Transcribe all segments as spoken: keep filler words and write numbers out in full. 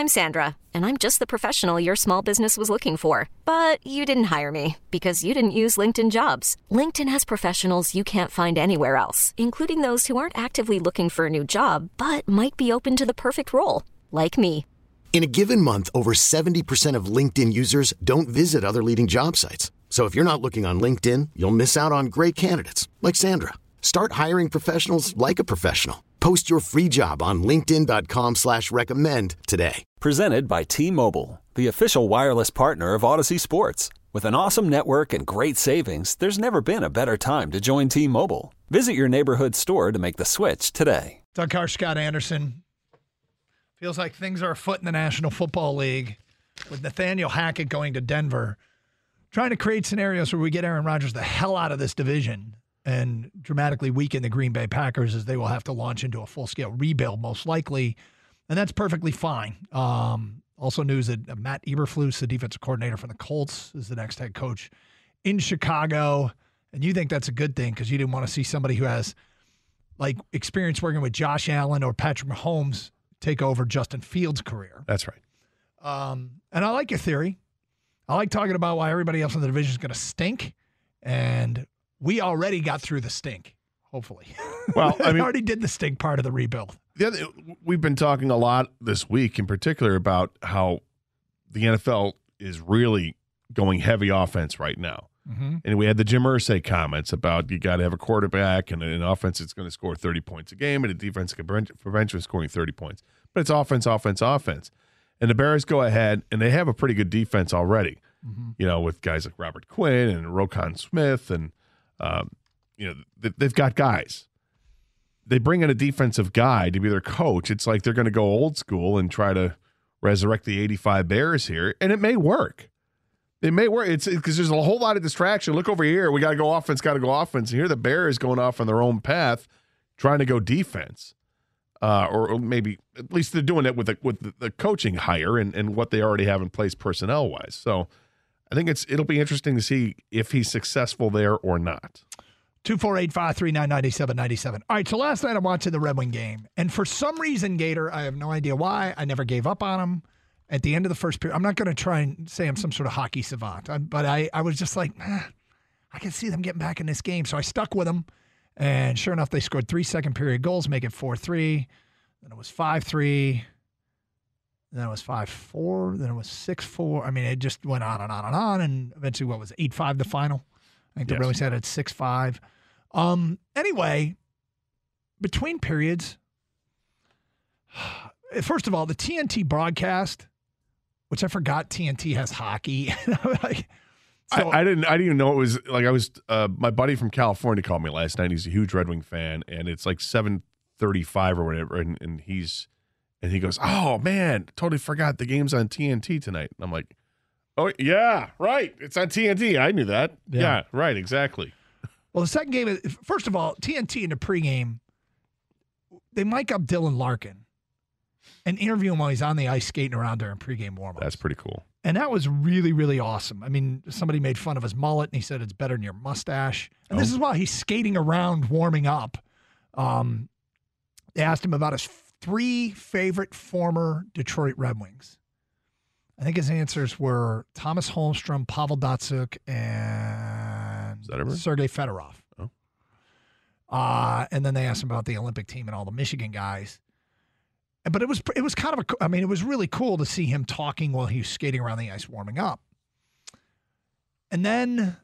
I'm Sandra, and I'm just the professional your small business was looking for. But you didn't hire me because you didn't use LinkedIn Jobs. LinkedIn has professionals you can't find anywhere else, including those who aren't actively looking for a new job, but might be open to the perfect role, like me. In a given month, over seventy percent of LinkedIn users don't visit other leading job sites. So if you're not looking on LinkedIn, you'll miss out on great candidates like Sandra. Start hiring professionals like a professional. Post your free job on linkedin.com slash recommend today. Presented by T-Mobile, the official wireless partner of Odyssey Sports. With an awesome network and great savings, there's never been a better time to join T-Mobile. Visit your neighborhood store to make the switch today. Doug Carr, Scott Anderson. Feels like things are afoot in the National Football League with Nathaniel Hackett going to Denver, trying to create scenarios where we get Aaron Rodgers the hell out of this division and dramatically weaken the Green Bay Packers, as they will have to launch into a full-scale rebuild most likely, and that's perfectly fine. Um, also news that Matt Eberflus, the defensive coordinator for the Colts, is the next head coach in Chicago, and you think that's a good thing because you didn't want to see somebody who has like experience working with Josh Allen or Patrick Mahomes take over Justin Fields' career. That's right. Um, and I like your theory. I like talking about why everybody else in the division is going to stink, and we already got through the stink, hopefully. Well, I mean, we already did the stink part of the rebuild. The other, we've been talking a lot this week in particular about how the N F L is really going heavy offense right now. Mm-hmm. And we had the Jim Irsay comments about you got to have a quarterback and an offense that's going to score thirty points a game and a defense can prevent you from scoring thirty points. But it's offense, offense, offense. And the Bears go ahead, and they have a pretty good defense already, mm-hmm. you know, with guys like Robert Quinn and Roquan Smith and Um, you know, they've got guys. They bring in a defensive guy to be their coach. It's like they're going to go old school and try to resurrect the eighty-five Bears here, and it may work. It may work. It's because there's a whole lot of distraction. Look over here. We got to go offense, got to go offense. And here the Bears going off on their own path, trying to go defense. Uh, or, or maybe at least they're doing it with the, with the, the coaching hire and, and what they already have in place personnel-wise. So I think it's it'll be interesting to see if he's successful there or not. two four eight, five three nine, nine seven nine seven. All right, so last night I'm watching the Red Wing game, and for some reason, Gator, I have no idea why, I never gave up on him at the end of the first period. I'm not going to try and say I'm some sort of hockey savant, but I, I was just like, eh, I can see them getting back in this game. So I stuck with them, and sure enough, they scored three second period goals, make it four three. Then it was five three. Then it was five four. Then it was six four. I mean, it just went on and on and on. And eventually, what was it, eight five the final? I think yes. they really said it's six five. Um, anyway, between periods, first of all, the T N T broadcast, which I forgot T N T has hockey. like, so, I, I didn't. I didn't even know it was like I was. Uh, my buddy from California called me last night. He's a huge Red Wing fan, and it's like seven thirty-five or whatever, and, and he's. And he goes, oh, man, totally forgot the game's on T N T tonight. And I'm like, oh, yeah, right. It's on T N T. I knew that. Yeah, yeah right, exactly. Well, the second game, is, first of all, T N T in the pregame, they mic up Dylan Larkin and interview him while he's on the ice skating around during pregame warm-ups. That's pretty cool. And that was really, really awesome. I mean, somebody made fun of his mullet, and he said it's better than your mustache. And oh. this is while he's skating around warming up. Um, they asked him about his three favorite former Detroit Red Wings. I think his answers were Thomas Holmstrom, Pavel Datsyuk, and Sergei Fedorov. Oh. Uh, and then they asked him about the Olympic team and all the Michigan guys. But it was it was kind of a, I mean, it was really cool to see him talking while he was skating around the ice warming up. And then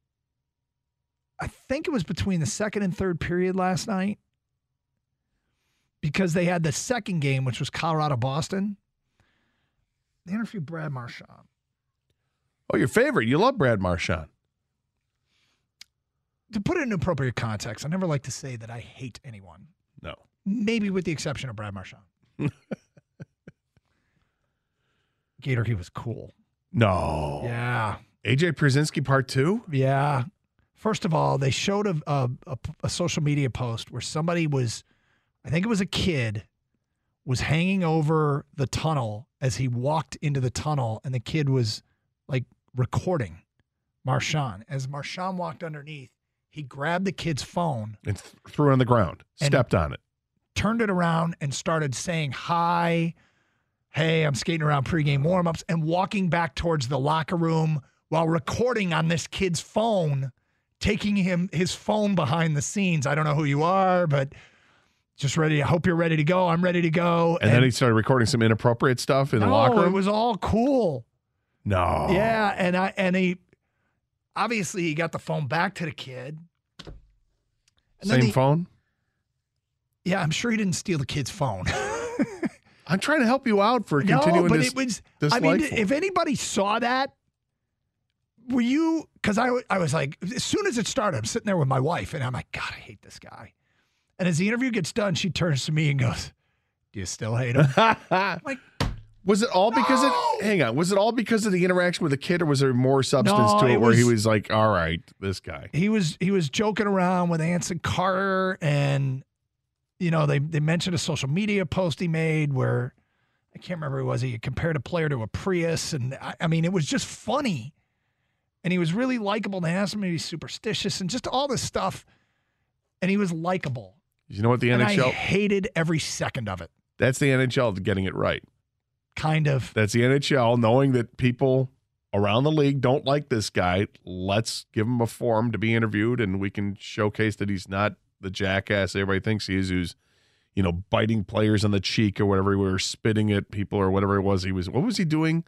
I think it was between the second and third period last night, because they had the second game, which was Colorado-Boston. They interviewed Brad Marchand. Oh, your favorite. You love Brad Marchand. To put it in appropriate context, I never like to say that I hate anyone. No. Maybe with the exception of Brad Marchand. Gator, he was cool. No. Yeah. A J Pierzynski part two? Yeah. First of all, they showed a, a, a, a social media post where somebody was, I think it was a kid, was hanging over the tunnel as he walked into the tunnel, and the kid was like recording Marchand. As Marchand walked underneath, he grabbed the kid's phone and th- threw it on the ground, stepped on it, turned it around, and started saying hi, hey, I'm skating around pregame warmups, and walking back towards the locker room while recording on this kid's phone, taking him his phone behind the scenes. I don't know who you are, but just ready. I hope you're ready to go. I'm ready to go. And, and then he started recording some inappropriate stuff in no, the locker room? It was all cool. No. Yeah, and I and he obviously he got the phone back to the kid. And Same he, phone? Yeah, I'm sure he didn't steal the kid's phone. I'm trying to help you out for no, continuing but this. it was. this I mean, life. if anybody saw that, were you? Because I, I was like, as soon as it started, I'm sitting there with my wife, and I'm like, God, I hate this guy. And as the interview gets done, she turns to me and goes, "Do you still hate him?" I'm like, was it all because no! of? Hang on, was it all because of the interaction with the kid, or was there more substance No, to it, it where he was- was like, "All right, this guy." he was he was joking around with Anson Carter, and you know they they mentioned a social media post he made where I can't remember who it was. He compared a player to a Prius, and I, I mean it was just funny, and he was really likable. They asked him if he's superstitious and just all this stuff, and he was likable. You know what the and N H L? I hated every second of it. That's the N H L getting it right. Kind of. That's the N H L knowing that people around the league don't like this guy. Let's give him a forum to be interviewed, and we can showcase that he's not the jackass everybody thinks he is, who's, you know, biting players on the cheek or whatever, he was spitting at people or whatever it was. He was, what was he doing?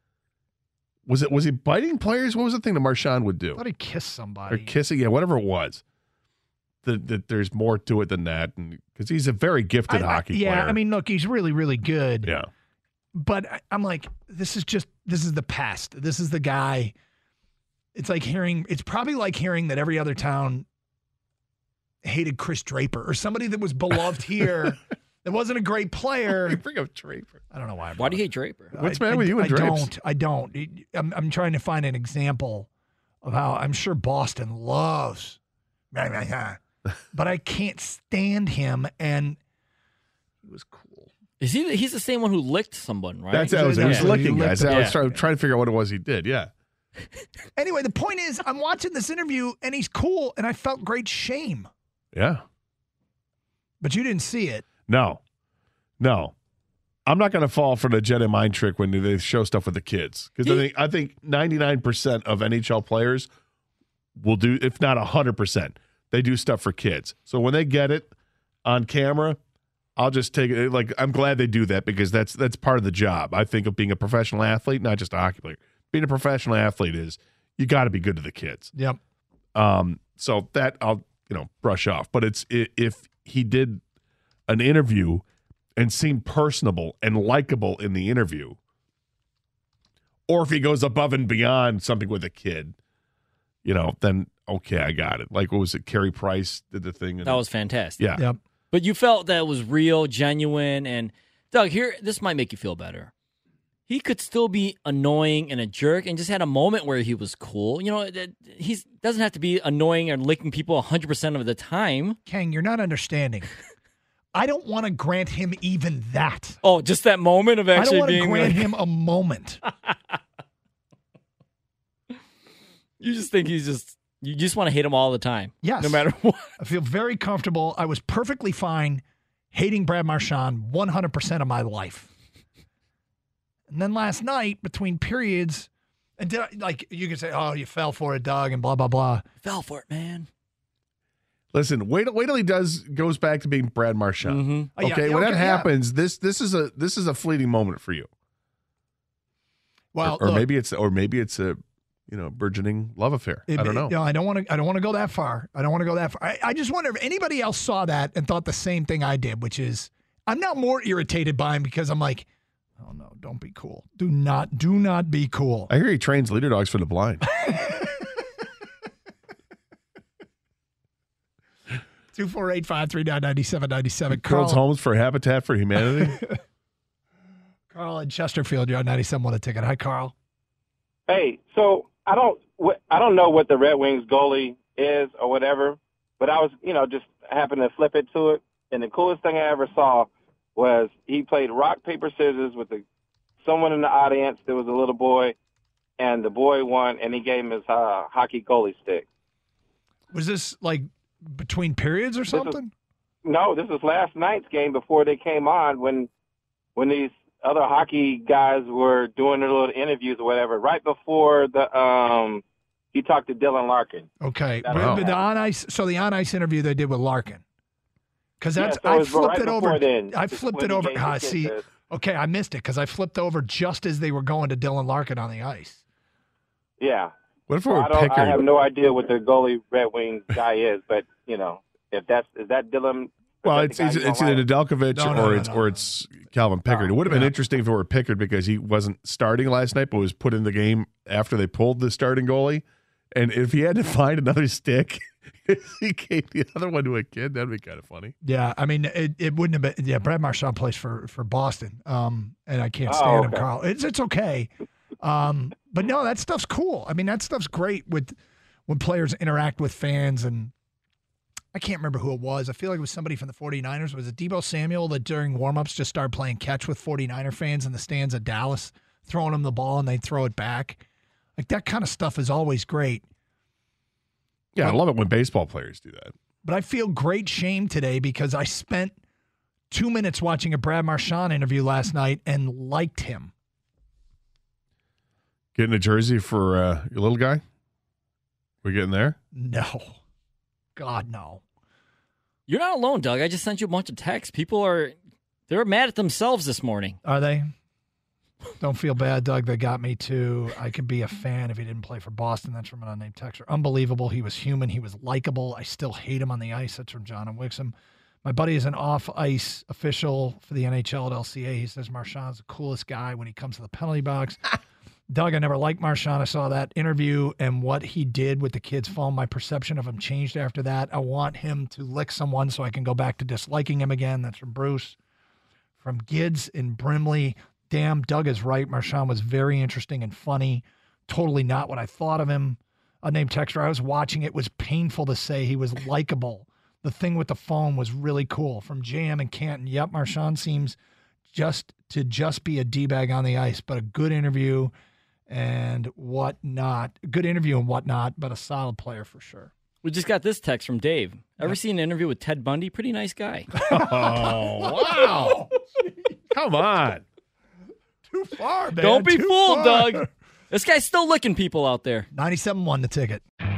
Was it, was he biting players? What was the thing that Marchand would do? I thought he kissed somebody. Or kissing, yeah, whatever it was. That that there's more to it than that, and because he's a very gifted I- I- hockey yeah, player. I mean, look, he's really, really good. yeah. But I- I'm like, this is just, this is the past. This is the guy. It's like hearing, it's probably like hearing that every other town hated Chris Draper or somebody that was beloved here that wasn't a great player. Bring up Draper. I don't know why. I Why do you brought hate Draper? it. What's I- the matter with I- you and I Drapes? don't. I don't. I'm, I'm trying to find an example of how I'm sure Boston loves, but I can't stand him. And he was cool. Is he? The, he's the same one who licked someone, right? That's I was, I was Yeah. looking, You guys. licked I was him. trying, trying to figure out what it was he did. Yeah. Anyway, the point is, I'm watching this interview and he's cool, and I felt great shame. Yeah. But you didn't see it. No. No. I'm not going to fall for the Jedi mind trick when they show stuff with the kids. Because I think I think ninety-nine percent of N H L players will do, if not one hundred percent, they do stuff for kids. So when they get it on camera, I'll just take it. Like, I'm glad they do that because that's that's part of the job. I think of being a professional athlete, not just a hockey player. Being a professional athlete is you got to be good to the kids. Yep. Um, so that I'll, you know, brush off. But it's i- if he did an interview and seemed personable and likable in the interview, or if he goes above and beyond something with a kid, you know, then okay, I got it. Like, what was it? Carey Price did the thing. And, That was fantastic. yeah. Yep. But you felt that it was real, genuine, and Doug, here, this might make you feel better. He could still be annoying and a jerk and just had a moment where he was cool. You know, he doesn't have to be annoying and licking people one hundred percent of the time. Kang, you're not understanding. I don't want to grant him even that. Oh, just that moment of I don't actually want to being grant like, him a moment. you just think he's just, you just want to hate him all the time. Yes. No matter what. I feel very comfortable. I was perfectly fine hating Brad Marchand one hundred percent of my life. And then last night, between periods, and did I, like you could say, oh, you fell for it, Doug, and blah, blah, blah. Fell for it, man. Listen, wait, wait till he does goes back to being Brad Marchand. Mm-hmm. Oh, yeah, Okay, yeah, when okay, that yeah. happens, this this is a this is a fleeting moment for you. Well, or, or look, maybe it's or maybe it's a you know burgeoning love affair. it- I don't know. You know, I don't want to. I don't want to go that far. I don't want to go that far. I, I just wonder if anybody else saw that and thought the same thing I did, which is I'm now more irritated by him because I'm like, oh no, don't be cool. Do not, do not be cool. I hear he trains leader dogs for the blind. Two four eight five three nine ninety seven ninety seven. Builds Carl, homes for Habitat for Humanity. Carl in Chesterfield, you're on ninety-seven one a ticket. Hi, Carl. Hey, so I don't wh- I don't know what the Red Wings goalie is or whatever, but I was, you know, just happened to flip it to it, and the coolest thing I ever saw was he played rock, paper, scissors with the, someone in the audience. There was a little boy, and the boy won, and he gave him his uh, hockey goalie stick. Was this like between periods or is- something? No, this was last night's game before they came on when when these other hockey guys were doing their little interviews or whatever right before the um he talked to Dylan Larkin. Okay, That but, Wow. but the on ice. So the on ice interview they did with Larkin, because Yeah, that's so it I was flipped right it before over. then, I just flipped when it he over. gave Ah, the kid see, the- okay, I missed it because I flipped over just as they were going to Dylan Larkin on the ice. Yeah. What if it So were I don't. I have Pickard? no idea what the goalie Red Wings guy is, but you know, if that's is that Dylan. Well, is it's that it's, the guy you it's don't either like? Nedeljkovic No, no, or no, it's no. or it's Calvin Pickard. It would have been yeah. interesting if it were Pickard because he wasn't starting last night, but was put in the game after they pulled the starting goalie. And if he had to find another stick, he gave the other one to a kid. That'd be kind of funny. Yeah, I mean, it, it wouldn't have been. Yeah, Brad Marchand plays for for Boston, um, and I can't Oh, stand him, okay. Carl. It's it's okay, um, but no, that stuff's cool. I mean, that stuff's great with when players interact with fans, and I can't remember who it was. I feel like it was somebody from the 49ers. Was it Deebo Samuel that during warmups just started playing catch with 49er fans in the stands at Dallas, throwing them the ball and they throw it back? Like that kind of stuff is always great. Yeah, I love it when baseball players do that. But I feel great shame today because I spent two minutes watching a Brad Marchand interview last night and liked him. Getting a jersey for uh, your little guy? We getting there? No. God, no. You're not alone, Doug. I just sent you a bunch of texts. People are they're mad at themselves this morning. Are they? Don't feel bad, Doug. They got me too. I could be a fan if he didn't play for Boston. That's from an unnamed texter. Unbelievable. He was human. He was likable. I still hate him on the ice. That's from John and Wixom. My buddy is an off-ice official for the N H L at L C A. He says Marchand's the coolest guy when he comes to the penalty box. Doug, I never liked Marchand. I saw that interview and what he did with the kid's phone. My perception of him changed after that. I want him to lick someone so I can go back to disliking him again. That's from Bruce. From Gids in Brimley. Damn, Doug is right. Marchand was very interesting and funny. Totally not what I thought of him. A named texter, I was watching. It was painful to say he was likable. The thing with the phone was really cool. From J M and Canton, yep, Marchand seems just to just be a D-bag on the ice, but a good interview and whatnot. Good interview and whatnot, but a solid player for sure. We just got this text from Dave. Ever seen an interview with Ted Bundy? Pretty nice guy. Oh, wow. Come on. Too far, man. Don't be Too fooled, far. Doug. This guy's still licking people out there. ninety-seven one the ticket.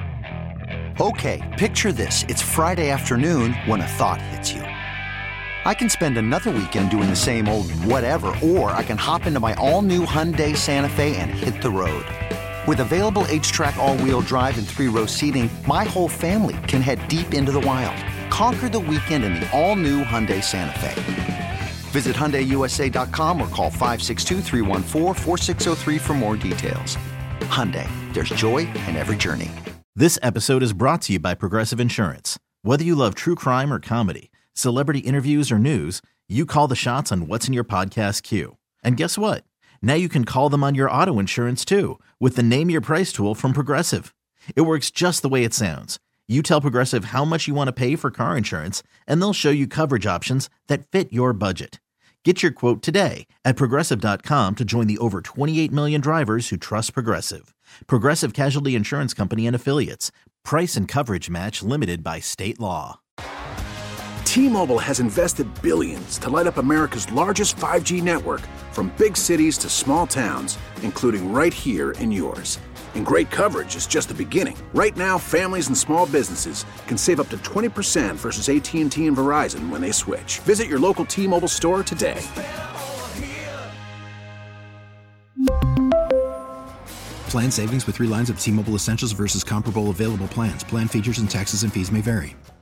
Okay, picture this. It's Friday afternoon when a thought hits you. I can spend another weekend doing the same old whatever, or I can hop into my all-new Hyundai Santa Fe and hit the road. With available H-Track all-wheel drive and three-row seating, my whole family can head deep into the wild. Conquer the weekend in the all-new Hyundai Santa Fe. Visit Hyundai U S A dot com or call five six two, three one four, four six zero three for more details. Hyundai, there's joy in every journey. This episode is brought to you by Progressive Insurance. Whether you love true crime or comedy, celebrity interviews or news, you call the shots on what's in your podcast queue. And guess what? Now you can call them on your auto insurance too with the Name Your Price tool from Progressive. It works just the way it sounds. You tell Progressive how much you want to pay for car insurance, and they'll show you coverage options that fit your budget. Get your quote today at Progressive dot com to join the over twenty-eight million drivers who trust Progressive. Progressive Casualty Insurance Company and Affiliates. Price and coverage match limited by state law. T-Mobile has invested billions to light up America's largest five G network, from big cities to small towns, including right here in yours. And great coverage is just the beginning. Right now, families and small businesses can save up to twenty percent versus A T and T and Verizon when they switch. Visit your local T-Mobile store today. Plan savings with three lines of T-Mobile Essentials versus comparable available plans. Plan features and taxes and fees may vary.